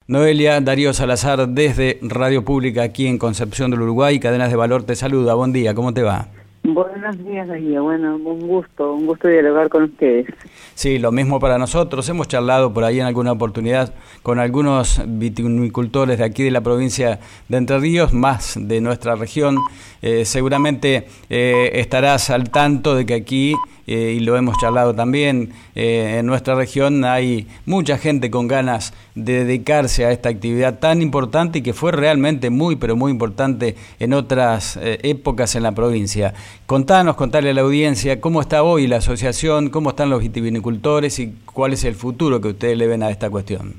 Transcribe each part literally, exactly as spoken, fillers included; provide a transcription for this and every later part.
Noelia, Darío Salazar desde Radio Pública aquí en Concepción del Uruguay, Cadenas de Valor te saluda. Buen día, ¿cómo te va? Buenos días, Darío. Bueno, un gusto, un gusto dialogar con ustedes. Sí, lo mismo para nosotros. Hemos charlado por ahí en alguna oportunidad con algunos viticultores de aquí de la provincia de Entre Ríos, más de nuestra región. Eh, seguramente eh, estarás al tanto de que aquí, eh, y lo hemos charlado también, eh, en nuestra región hay mucha gente con ganas de dedicarse a esta actividad tan importante y que fue realmente muy, pero muy importante en otras eh, épocas en la provincia. Contanos, contale a la audiencia cómo está hoy la asociación, cómo están los vitivinicultores y cuál es el futuro que ustedes le ven a esta cuestión.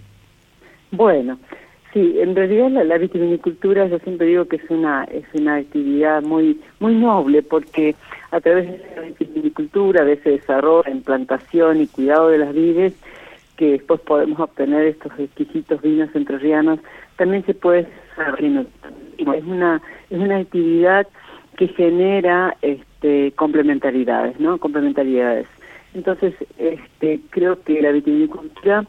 Bueno, sí, en realidad la, la vitivinicultura yo siempre digo que es una es una actividad muy muy noble porque a través de la vitivinicultura, de ese desarrollo en plantación y cuidado de las vides, que después podemos obtener estos exquisitos vinos entrerrianos, también se puede desarrollar. Es una es una actividad que genera este complementariedades, ¿no? Complementariedades. Entonces, este creo que la vitivinicultura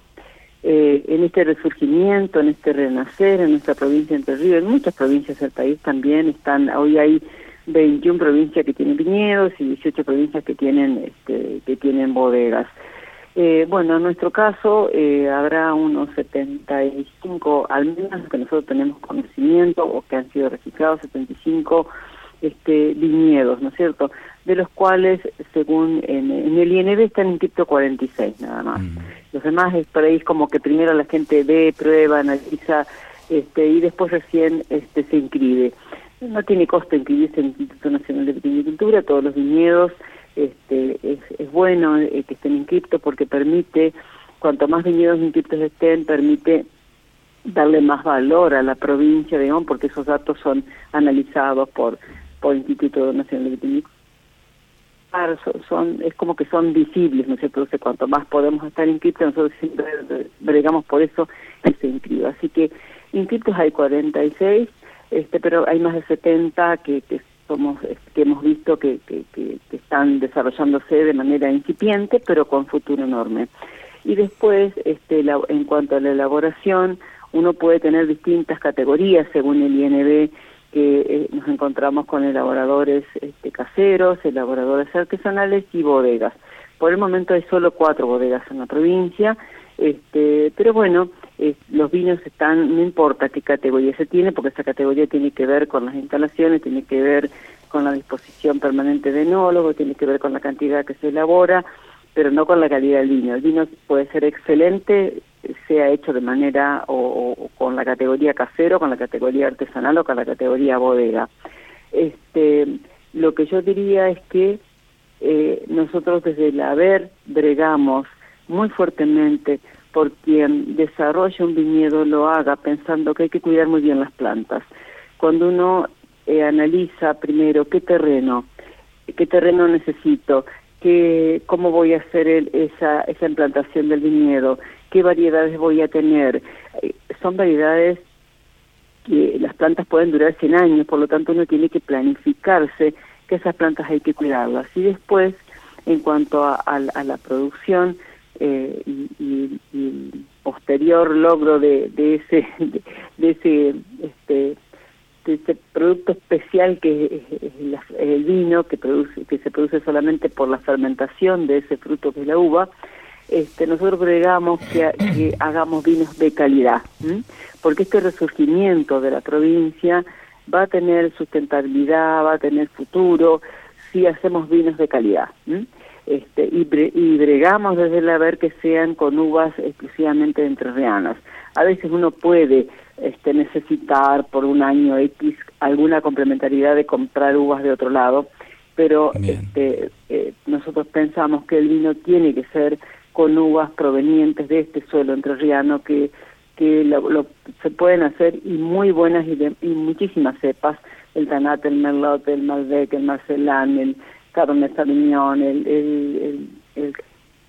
eh, en este resurgimiento, en este renacer, en nuestra provincia de Entre Ríos, en muchas provincias del país también están, hoy hay veintiuna provincias que tienen viñedos y dieciocho provincias que tienen este que tienen bodegas. Eh, bueno, en nuestro caso eh, habrá unos setenta y cinco, al menos que nosotros tenemos conocimiento o que han sido registrados, setenta y cinco este, viñedos, ¿no es cierto? De los cuales, según en, en el I N B, están inscritos cuarenta y seis nada más. Mm. Los demás es por ahí como que primero la gente ve, prueba, analiza este, y después recién este, se inscribe. No tiene costo inscribirse en el Instituto Nacional de Vitivinicultura, todos los viñedos. Este, es, es bueno eh, que estén inscriptos porque permite, cuanto más viñedos inscriptos estén, permite darle más valor a la provincia, digamos, porque esos datos son analizados por por el Instituto Nacional de Vitivinicultura. Son, son, es como que son visibles, ¿no es cierto? Entonces, cuanto más podemos estar inscriptos, nosotros siempre bregamos por eso que se inscriba. Así que inscriptos hay cuarenta y seis, este, pero hay más de setenta que, que somos que hemos visto que, que, que, que están desarrollándose de manera incipiente, pero con futuro enorme. Y después, este, la, en cuanto a la elaboración, uno puede tener distintas categorías según el I N B, que eh, nos encontramos con elaboradores este, caseros, elaboradores artesanales y bodegas. Por el momento hay solo cuatro bodegas en la provincia, este, pero bueno, eh, los vinos están, no importa qué categoría se tiene, porque esa categoría tiene que ver con las instalaciones, tiene que ver con la disposición permanente de enólogo, tiene que ver con la cantidad que se elabora, pero no con la calidad del vino. El vino puede ser excelente, sea hecho de manera o, o con la categoría casero, con la categoría artesanal o con la categoría bodega. Este, lo que yo diría es que eh, nosotros desde el haber bregamos muy fuertemente por quien desarrolla un viñedo lo haga pensando que hay que cuidar muy bien las plantas. Cuando uno eh, analiza primero qué terreno, qué terreno necesito, qué, cómo voy a hacer el, esa, esa implantación del viñedo, qué variedades voy a tener. Eh, son variedades que las plantas pueden durar cien años, por lo tanto uno tiene que planificarse que esas plantas hay que cuidarlas. Y después, en cuanto a, a, a la producción eh, y, y, y posterior logro de, de ese de, de ese este de ese producto especial que es, es, es el vino que produce que se produce solamente por la fermentación de ese fruto que es la uva. Este, nosotros bregamos que, que hagamos vinos de calidad, ¿m? Porque este resurgimiento de la provincia va a tener sustentabilidad, va a tener futuro si hacemos vinos de calidad, ¿m? Este, y, bre, y bregamos desde el haber que sean con uvas exclusivamente entrerrianas. A veces uno puede este, necesitar por un año X alguna complementariedad de comprar uvas de otro lado, pero este, eh, nosotros pensamos que el vino tiene que ser con uvas provenientes de este suelo entrerriano que que lo, lo, se pueden hacer y muy buenas y, de, y muchísimas cepas, el Tannat, el Merlot, el Malbec, el Marcelán, el Cabernet Sauvignon, el, el, el, el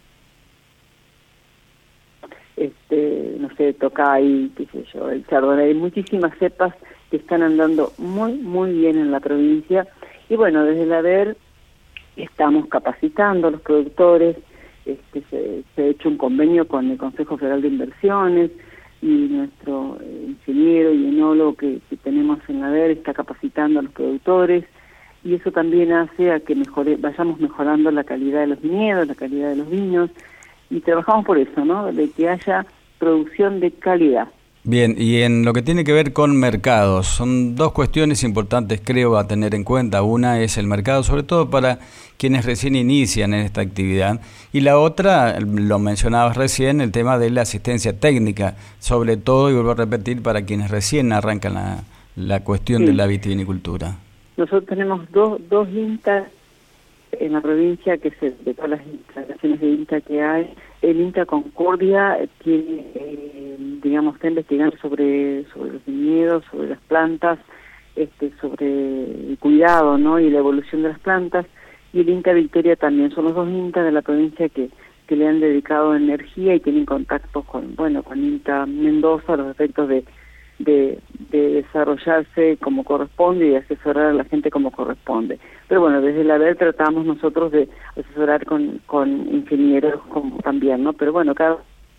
este, no sé, Tocay, qué sé yo, el Chardonnay, hay muchísimas cepas que están andando muy, muy bien en la provincia, y bueno, desde el haber estamos capacitando a los productores, este, se, se ha hecho un convenio con el Consejo Federal de Inversiones, y nuestro eh, ingeniero y enólogo que, que tenemos en la D E R está capacitando a los productores, y eso también hace a que mejore, vayamos mejorando la calidad de los viñedos, la calidad de los vinos, y trabajamos por eso, ¿no? De que haya producción de calidad. Bien, y en lo que tiene que ver con mercados, son dos cuestiones importantes, creo, a tener en cuenta. Una es el mercado, sobre todo para quienes recién inician en esta actividad, y la otra, lo mencionabas recién, el tema de la asistencia técnica, sobre todo, y vuelvo a repetir, para quienes recién arrancan la, la cuestión sí. de la vitivinicultura. Nosotros tenemos dos, dos INTA en la provincia, que se, de todas las instalaciones de INTA que hay. El INTA Concordia tiene, eh, digamos, está investigando sobre, sobre los viñedos, sobre las plantas, este, sobre el cuidado, ¿no? Y la evolución de las plantas. Y el INTA Victoria también, son los dos INTA de la provincia que, que le han dedicado energía y tienen contactos con, bueno, con INTA Mendoza, los efectos de De, de desarrollarse como corresponde y de asesorar a la gente como corresponde. Pero bueno, desde la D E R tratamos nosotros de asesorar con, con ingenieros como también, ¿no? Pero bueno, cada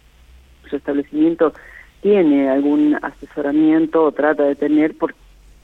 su establecimiento tiene algún asesoramiento o trata de tener, porque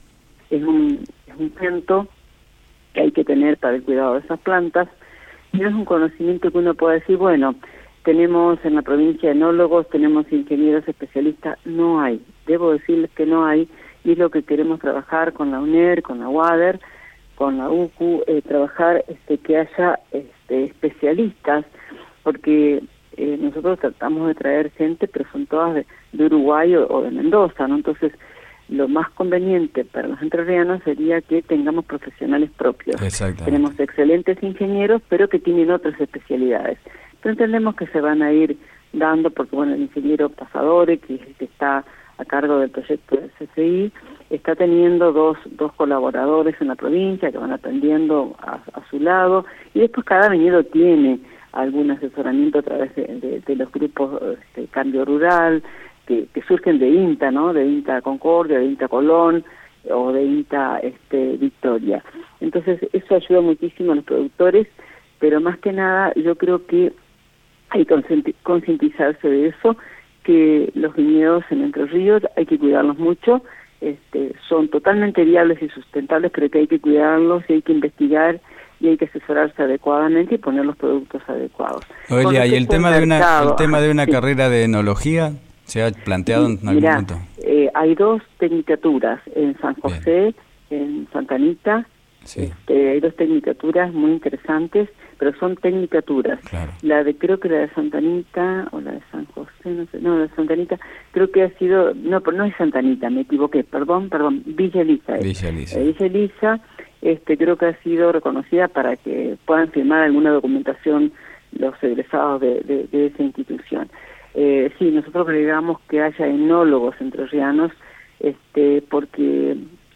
es un, es un centro que hay que tener para el cuidado de esas plantas, y no es un conocimiento que uno pueda decir, bueno, tenemos en la provincia enólogos, tenemos ingenieros especialistas, no hay. Debo decirles que no hay, y es lo que queremos trabajar con la U N E R, con la U A D E R, con la U C U, eh, trabajar este, que haya este, especialistas, porque eh, nosotros tratamos de traer gente, pero son todas de, de Uruguay o, o de Mendoza, ¿no? Entonces, lo más conveniente para los entrerrianos sería que tengamos profesionales propios. Tenemos excelentes ingenieros, pero que tienen otras especialidades. Pero entendemos que se van a ir dando, porque bueno, el ingeniero Pasadore, que es el que está a cargo del proyecto del C C I, está teniendo dos, dos colaboradores en la provincia que van atendiendo a, a su lado, y después cada viñedo tiene algún asesoramiento a través de, de, de los grupos este, Cambio Rural, que, que surgen de INTA, ¿no? De INTA Concordia, de INTA Colón, o de INTA este, Victoria. Entonces eso ayuda muchísimo a los productores, pero más que nada yo creo que hay que concientizarse de eso, que los viñedos en Entre Ríos hay que cuidarlos mucho, este, son totalmente viables y sustentables, pero que hay que cuidarlos y hay que investigar y hay que asesorarse adecuadamente y poner los productos adecuados. Noelia, ¿y el tema de una el tema de una sí. carrera de enología se ha planteado sí, en algún mirá, momento? Eh, hay dos tecnicaturas en San José, bien. en Santa Anita. Sí. Este, hay dos tecnicaturas muy interesantes, pero son tecnicaturas. Claro. La de, creo que la de Santa Anita, o la de San José, no sé, no, la de Santa Anita, creo que ha sido, no, pero no es Santa Anita, me equivoqué, perdón, perdón, Villa Elisa. Villa Elisa. Eh, Villa Elisa, este, creo que ha sido reconocida para que puedan firmar alguna documentación los egresados de, de, de esa institución. Eh, sí, nosotros agregamos que haya enólogos entrerrianos, este, porque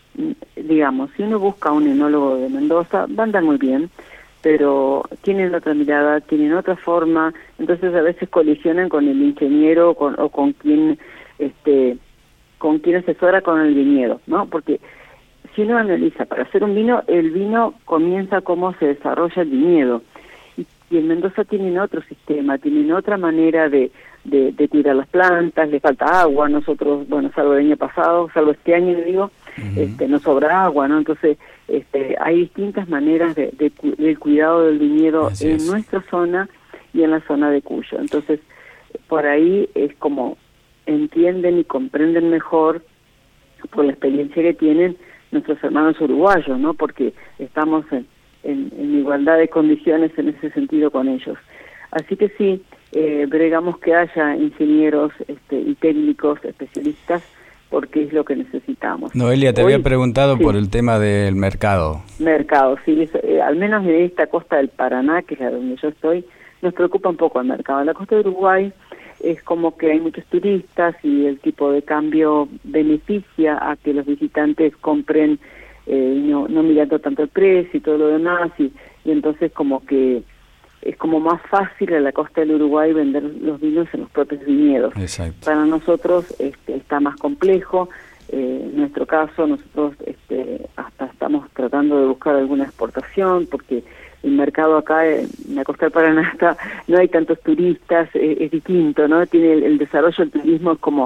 digamos, si uno busca un enólogo de Mendoza, va a andar muy bien, pero tienen otra mirada, tienen otra forma, entonces a veces colisionan con el ingeniero o con, o con quien este con quien asesora con el viñedo, ¿no? Porque si uno analiza, para hacer un vino, el vino comienza cómo se desarrolla el viñedo, y, y en Mendoza tienen otro sistema, tienen otra manera de de, de cuidar las plantas, le falta agua, nosotros, bueno, salvo el año pasado, salvo este año, digo, uh-huh. este, no sobra agua, ¿no? Entonces, este, hay distintas maneras de, de, del cuidado del viñedo Así en es. nuestra zona y en la zona de Cuyo. Entonces, por ahí es como entienden y comprenden mejor por la experiencia que tienen nuestros hermanos uruguayos, ¿no? Porque estamos en, en, en igualdad de condiciones en ese sentido con ellos. Así que sí, eh, bregamos que haya ingenieros este, y técnicos especialistas, porque es lo que necesitamos. Noelia, te Hoy, había preguntado sí. por el tema del mercado. Mercado, sí, es, eh, al menos en esta costa del Paraná, que es la donde yo estoy, nos preocupa un poco el mercado. En la costa de Uruguay es como que hay muchos turistas y el tipo de cambio beneficia a que los visitantes compren, eh, no, no mirando tanto el precio y todo lo demás, y, y entonces como que es como más fácil en la costa del Uruguay vender los vinos en los propios viñedos. Exacto. Para nosotros este, está más complejo. Eh, en nuestro caso, nosotros este, hasta estamos tratando de buscar alguna exportación, porque el mercado acá en la costa del Paraná está, no hay tantos turistas, eh, es distinto, ¿no? Tiene el, el desarrollo del turismo es como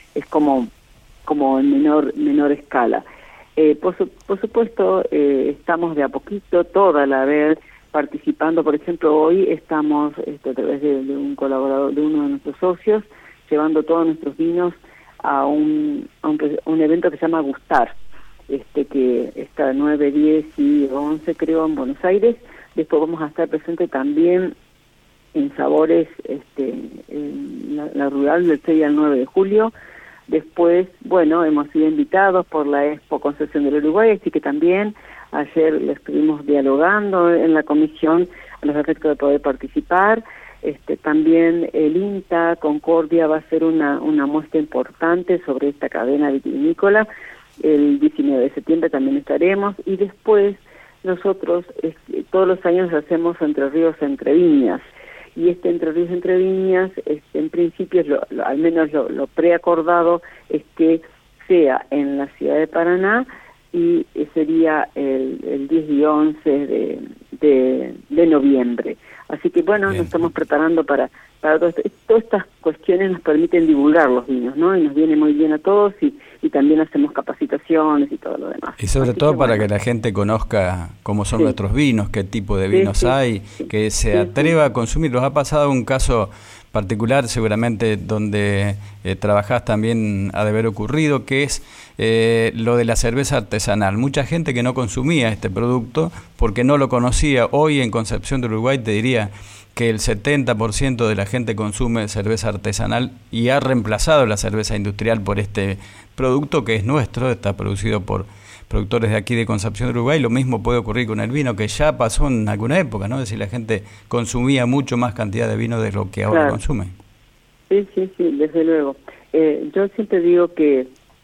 es como, como en menor, menor escala. Eh, por, su, por supuesto, eh, estamos de a poquito, toda la vez, participando. Por ejemplo, hoy estamos este, a través de, de un colaborador, de uno de nuestros socios, llevando todos nuestros vinos a un, a un, un evento que se llama Gustar, este que está nueve, diez y once, creo, en Buenos Aires. Después vamos a estar presentes también en Sabores, este, en la, la rural del seis al nueve de julio. Después, bueno, hemos sido invitados por la Expo Concepción del Uruguay, así que también ayer le estuvimos dialogando en la comisión a los efectos de poder participar. Este, también el INTA Concordia va a hacer una, una muestra importante sobre esta cadena vitivinícola. El diecinueve de septiembre también estaremos, y después nosotros este, todos los años hacemos Entre Ríos Entre Viñas, y este Entre Ríos Entre Viñas, este, en principio, es lo, lo, al menos lo, lo preacordado es que sea en la ciudad de Paraná, y sería el, el diez y once de, de, de noviembre. Así que bueno, Bien. Nos estamos preparando para, para todo esto. Todas estas cuestiones nos permiten divulgar los vinos, ¿no? Y nos viene muy bien a todos, y, y también hacemos capacitaciones y todo lo demás. Y sobre Así todo que, para bueno, que la gente conozca cómo son sí. nuestros vinos, qué tipo de vinos sí, sí, hay, sí, que se sí, atreva sí. a consumirlos. Ha pasado un caso particular, seguramente, donde eh, trabajás también ha de haber ocurrido, que es eh, lo de la cerveza artesanal. Mucha gente que no consumía este producto porque no lo conocía. Hoy en Concepción del Uruguay te diría que el setenta por ciento de la gente consume cerveza artesanal y ha reemplazado la cerveza industrial por este producto que es nuestro, está producido por productores de aquí de Concepción del Uruguay. Lo mismo puede ocurrir con el vino, que ya pasó en alguna época, ¿no? Es decir, la gente consumía mucho más cantidad de vino de lo que ahora Claro. consume. Sí, sí, sí, desde luego. Eh, yo siempre digo que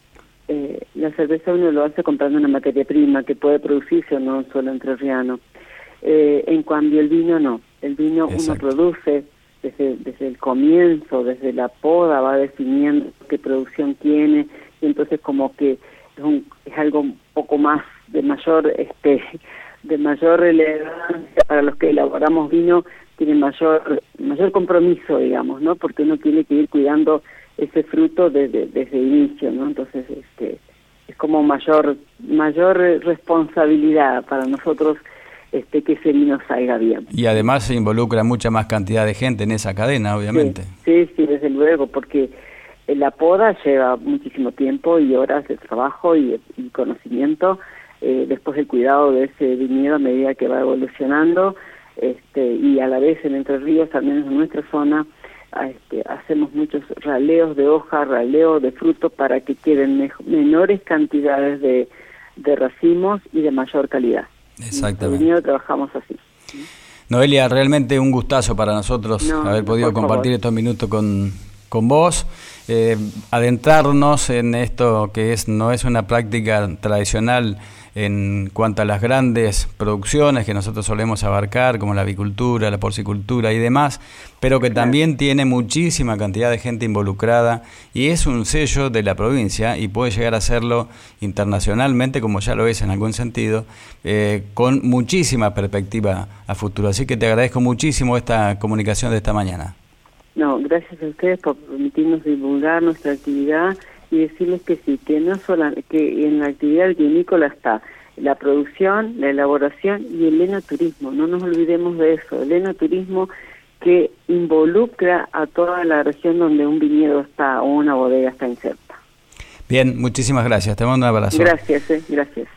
eh, la cerveza uno lo hace comprando una materia prima que puede producirse o no solo entrerriano. Eh, en cambio el vino no. El vino Exacto. Uno produce desde, desde el comienzo, desde la poda, va definiendo qué producción tiene, y entonces como que es, un, es algo un poco más de mayor este de mayor relevancia para los que elaboramos vino, tiene mayor mayor compromiso, digamos, ¿no? Porque uno tiene que ir cuidando ese fruto desde, desde el inicio, ¿no? Entonces este es como mayor mayor responsabilidad para nosotros este que ese vino salga bien. Y además se involucra mucha más cantidad de gente en esa cadena, obviamente. Sí, sí, sí, desde luego, porque la poda lleva muchísimo tiempo y horas de trabajo y, y conocimiento, eh, después el cuidado de ese viñedo a medida que va evolucionando, este, y a la vez en Entre Ríos, al menos en nuestra zona, este, hacemos muchos raleos de hoja, raleos de fruto para que queden me menores cantidades de, de racimos y de mayor calidad. Exactamente. En el viñedo trabajamos así. Noelia, realmente un gustazo para nosotros no, haber podido compartir favor. estos minutos con, con vos, eh, adentrarnos en esto que es no es una práctica tradicional en cuanto a las grandes producciones que nosotros solemos abarcar, como la avicultura, la porcicultura y demás, pero que también tiene muchísima cantidad de gente involucrada y es un sello de la provincia y puede llegar a serlo internacionalmente, como ya lo es en algún sentido, eh, con muchísima perspectiva a futuro. Así que te agradezco muchísimo esta comunicación de esta mañana. No, gracias a ustedes por permitirnos divulgar nuestra actividad y decirles que sí, que no solo que en la actividad vinícola está la producción, la elaboración y el enoturismo. No nos olvidemos de eso, el enoturismo que involucra a toda la región donde un viñedo está o una bodega está inserta. Bien, muchísimas gracias. Te mando un abrazo. Gracias, eh, gracias.